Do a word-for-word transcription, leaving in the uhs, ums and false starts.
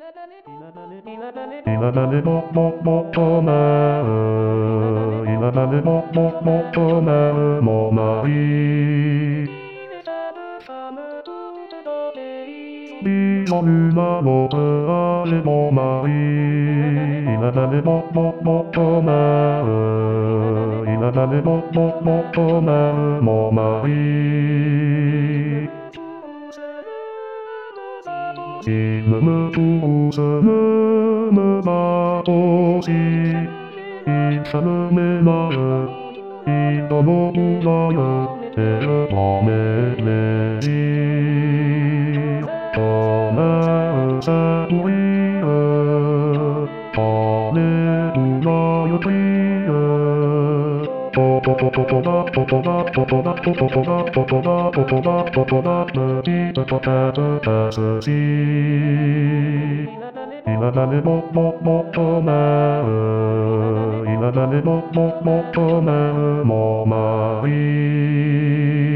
今までもももとなう今までもももとなうもないリアルなの誰もない今までもももとなう今までもももとなうもない沈むとする沼とし痛めなる人の裏よてるためねり叶うさといる種裏よといるとととととだととだととだとととだととだととだととだ無実とたずたすし今までもももとなう今までもももとなうもない